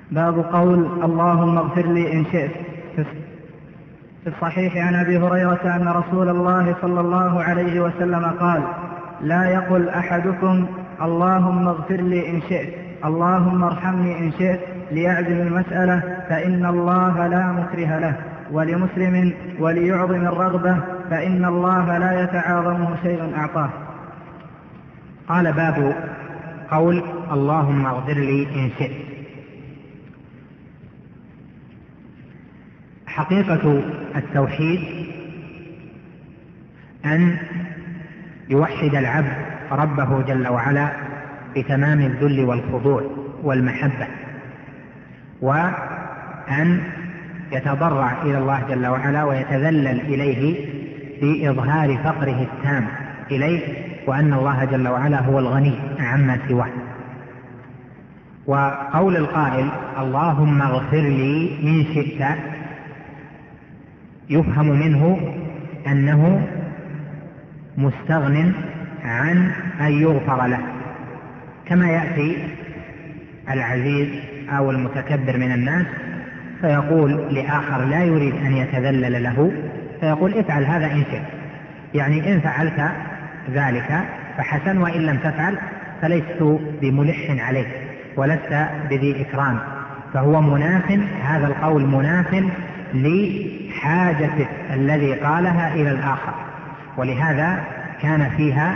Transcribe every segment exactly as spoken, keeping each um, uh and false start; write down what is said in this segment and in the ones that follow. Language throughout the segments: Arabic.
باب قول اللهم اغفر لي إن شئت. في الصحيح عن أبي هريرة أن رسول الله صلى الله عليه وسلم قال: لا يقل أحدكم اللهم اغفر لي إن شئت، اللهم ارحمني إن شئت، ليعزم المسألة فإن الله لا مكره له. ولمسلم: وليعظم الرغبة فإن الله لا يتعاظمه شيء أعطاه. قال: باب قول اللهم اغفر لي إن شئت. حقيقة التوحيد أن يوحد العبد ربه جل وعلا بتمام الذل والخضوع والمحبة، وأن يتضرع إلى الله جل وعلا ويتذلل إليه بإظهار فقره التام إليه، وأن الله جل وعلا هو الغني عما سواه. وقول القائل اللهم اغفر لي إن شئت يفهم منه أنه مستغن عن أن يغفر له، كما يأتي العزيز أو المتكبر من الناس فيقول لآخر لا يريد أن يتذلل له، فيقول افعل هذا إن شئت، يعني إن فعلت ذلك فحسن، وإن لم تفعل فلست بملح عليك ولست بذي إكرام. فهو مناف، هذا القول مناف لحاجة الذي قالها إلى الآخر، ولهذا كان فيها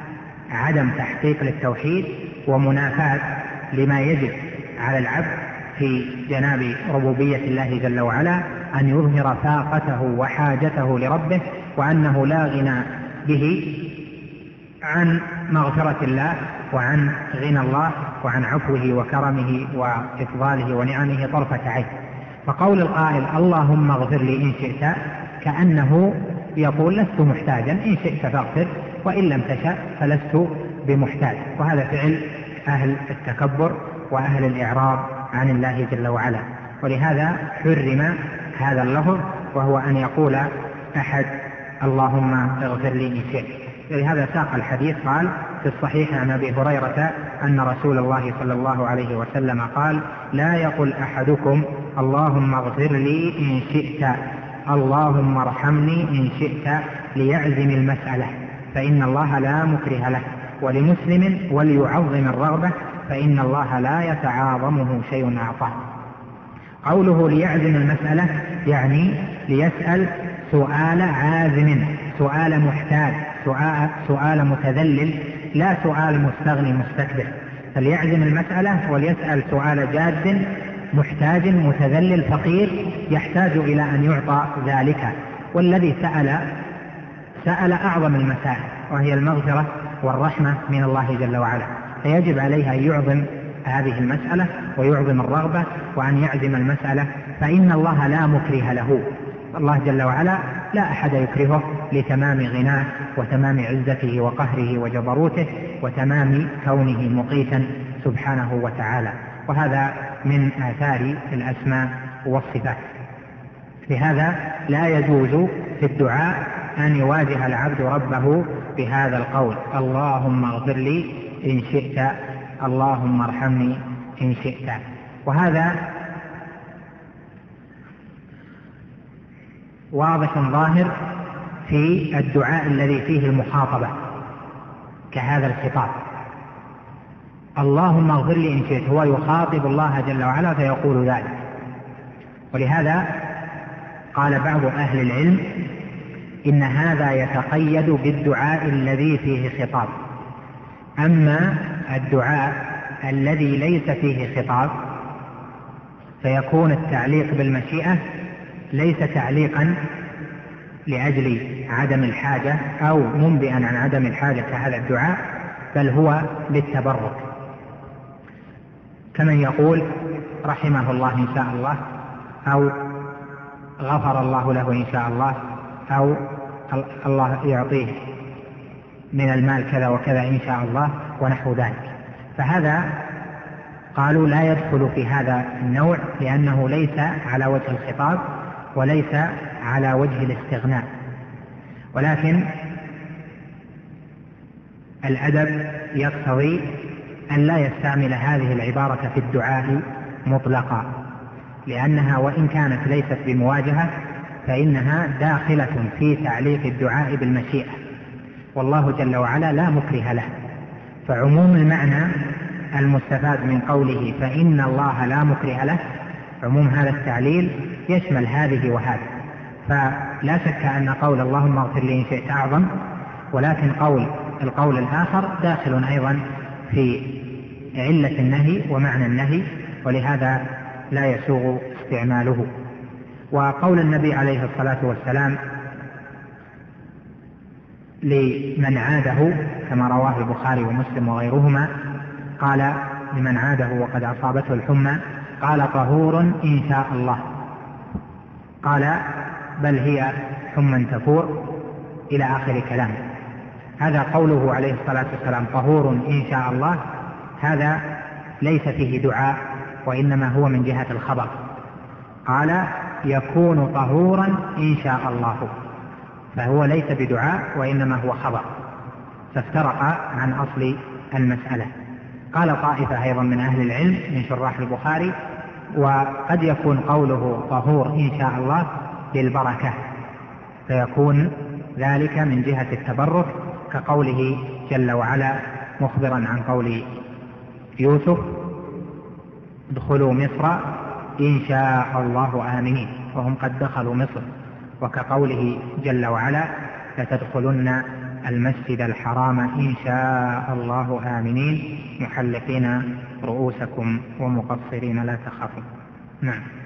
عدم تحقيق للتوحيد ومنافاة لما يجب على العبد في جناب ربوبية الله جل وعلا، أن يظهر فاقته وحاجته لربه، وأنه لا غنى به عن مغفرة الله وعن غنى الله وعن عفوه وكرمه وإفضاله ونعمه طرفة عين. فقول القائل اللهم اغفر لي إن شئت كأنه يقول لست محتاجا، إن شئت فاغفر وإن لم تشأ فلست بمحتاج. وهذا فعل أهل التكبر وأهل الإعراض عن الله جل وعلا، ولهذا حرم هذا اللفظ، وهو أن يقول أحد اللهم اغفر لي إن شئت. لهذا ساق الحديث قال في الصحيح عن أبي هريرة أن رسول الله صلى الله عليه وسلم قال: لا يقل أحدكم اللهم اغفر لي إن شئت، اللهم ارحمني إن شئت، ليعزم المسألة فإن الله لا مكره له. ولمسلم: وليعظم الرغبة فإن الله لا يتعاظمه شيء أعطاه. قوله ليعزم المسألة يعني ليسأل سؤال عازم، سؤال محتاج، سؤال, سؤال متذلل، لا سؤال مستغني مستكبر. فليعزم المسألة وليسأل سؤال جاد محتاج متذلل فقير يحتاج إلى أن يعطى ذلك. والذي سأل سأل أعظم المسائل، وهي المغفرة والرحمة من الله جل وعلا، فيجب عليه أن يعظم هذه المسألة ويعظم الرغبة وأن يعزم المسألة، فإن الله لا مكره له. الله جل وعلا لا أحد يكرهه لتمام غناه وتمام عزته وقهره وجبروته وتمام كونه مقيتا سبحانه وتعالى. وهذا من آثار الأسماء والصفات. لهذا لا يجوز في الدعاء أن يواجه العبد ربه بهذا القول اللهم اغفر لي إن شئت، اللهم ارحمني إن شئت. وهذا واضح ظاهر في الدعاء الذي فيه المخاطبة كهذا الخطاب اللهم اغفر لي إن شئت، هو يخاطب الله جل وعلا فيقول ذلك. ولهذا قال بعض أهل العلم إن هذا يتقيد بالدعاء الذي فيه خطاب، أما الدعاء الذي ليس فيه خطاب فيكون التعليق بالمشيئة ليس تعليقا لأجل عدم الحاجة أو منبئا عن عدم الحاجة كهذا الدعاء، بل هو للتبرك، كمن يقول رحمه الله إن شاء الله، أو غفر الله له إن شاء الله، أو الله يعطيه من المال كذا وكذا إن شاء الله، ونحو ذلك. فهذا قالوا لا يدخل في هذا النوع، لأنه ليس على وجه الخطاب وليس على وجه الاستغناء. ولكن الأدب يقتضي أن لا يستعمل هذه العبارة في الدعاء مطلقا، لأنها وإن كانت ليست بمواجهة فإنها داخلة في تعليق الدعاء بالمشيئة، والله جل وعلا لا مكره له. فعموم المعنى المستفاد من قوله فإن الله لا مكره له، عموم هذا التعليل يشمل هذه وهذه. فلا شك أن قول اللهم اغفر لي إن شئت أعظم، ولكن قول القول الآخر داخل أيضا في علة النهي ومعنى النهي، ولهذا لا يسوغ استعماله. وقول النبي عليه الصلاة والسلام لمن عاده كما رواه البخاري ومسلم وغيرهما، قال لمن عاده وقد أصابته الحمى قال طهور إن شاء الله، قال بل هي حمى تفور إلى آخر كلامه. هذا قوله عليه الصلاة والسلام طهور إن شاء الله، هذا ليس فيه دعاء وإنما هو من جهة الخبر، قال يكون طهورا إن شاء الله، فهو ليس بدعاء وإنما هو خبر، فافترق عن أصل المسألة. قال طائفة أيضا من أهل العلم من شراح البخاري وقد يكون قوله طهور إن شاء الله للبركة، فيكون ذلك من جهة التبرك كقوله جل وعلا مخبرا عن قول يوسف ادخلوا مصر إن شاء الله آمنين، وهم قد دخلوا مصر، وكقوله جل وعلا لتدخلن المسجد الحرام إن شاء الله آمنين محلقين رؤوسكم ومقصرين لا تخافون. نعم.